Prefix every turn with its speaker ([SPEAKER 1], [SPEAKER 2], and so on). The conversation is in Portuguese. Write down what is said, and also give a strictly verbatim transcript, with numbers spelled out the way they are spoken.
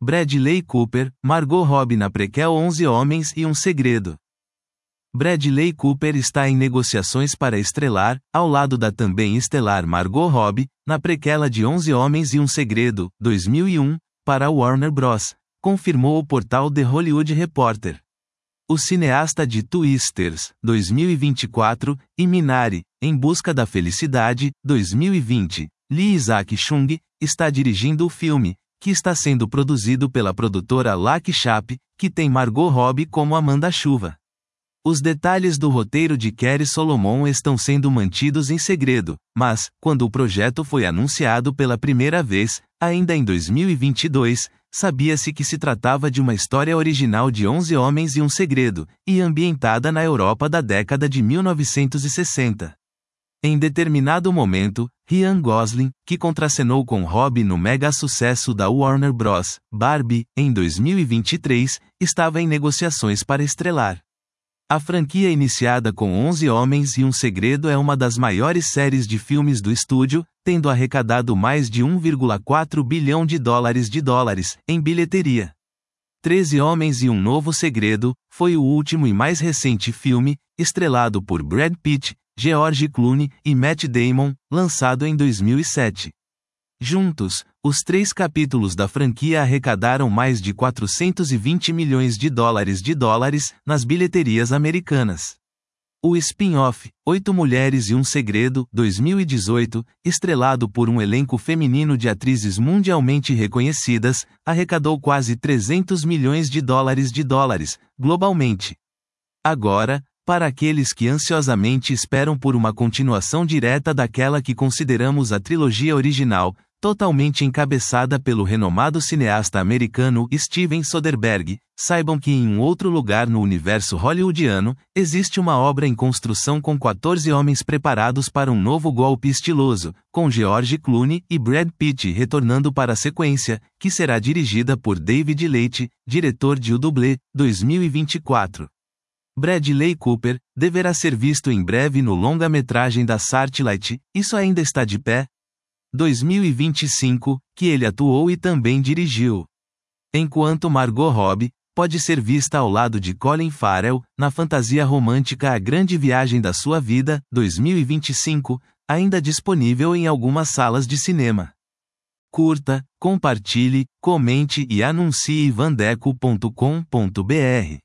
[SPEAKER 1] Bradley Cooper, Margot Robbie na prequel onze Homens e um Segredo. Bradley Cooper está em negociações para estrelar, ao lado da também estelar Margot Robbie, na prequela de onze Homens e um Segredo, dois mil e um, para a Warner Bros., confirmou o portal The Hollywood Reporter. O cineasta de Twisters, dois mil e vinte e quatro, e Minari, Em Busca da Felicidade, dois mil e vinte, Lee Isaac Chung, está dirigindo o filme, que está sendo produzido pela produtora Lucky Chap, que tem Margot Robbie como Amanda Chuva. Os detalhes do roteiro de Kerry Solomon estão sendo mantidos em segredo, mas, quando o projeto foi anunciado pela primeira vez, ainda em dois mil e vinte e dois, sabia-se que se tratava de uma história original de onze Homens e um Segredo, e ambientada na Europa da década de mil novecentos e sessenta. Em determinado momento, Ryan Gosling, que contracenou com Robbie no mega sucesso da Warner Bros., Barbie, em dois mil e vinte e três, estava em negociações para estrelar. A franquia iniciada com onze Homens e um Segredo é uma das maiores séries de filmes do estúdio, tendo arrecadado mais de um vírgula quatro bilhão de dólares de dólares em bilheteria. treze Homens e um Novo Segredo foi o último e mais recente filme, estrelado por Brad Pitt, George Clooney e Matt Damon, lançado em dois mil e sete. Juntos, os três capítulos da franquia arrecadaram mais de quatrocentos e vinte milhões de dólares de dólares nas bilheterias americanas. O spin-off, Oito Mulheres e um Segredo, dois mil e dezoito, estrelado por um elenco feminino de atrizes mundialmente reconhecidas, arrecadou quase trezentos milhões de dólares de dólares, globalmente. Agora, para aqueles que ansiosamente esperam por uma continuação direta daquela que consideramos a trilogia original, totalmente encabeçada pelo renomado cineasta americano Steven Soderbergh, saibam que em um outro lugar no universo hollywoodiano, existe uma obra em construção com quatorze homens preparados para um novo golpe estiloso, com George Clooney e Brad Pitt retornando para a sequência, que será dirigida por David Leitch, diretor de O Dublê, dois mil e vinte e quatro. Bradley Cooper deverá ser visto em breve no longa-metragem da Searchlight, Isso Ainda Está de Pé? dois mil e vinte e cinco, que ele atuou e também dirigiu. Enquanto Margot Robbie pode ser vista ao lado de Colin Farrell, na fantasia romântica A Grande Viagem da Sua Vida, dois mil e vinte e cinco, ainda disponível em algumas salas de cinema. Curta, compartilhe, comente e anuncie vandeco ponto com ponto br.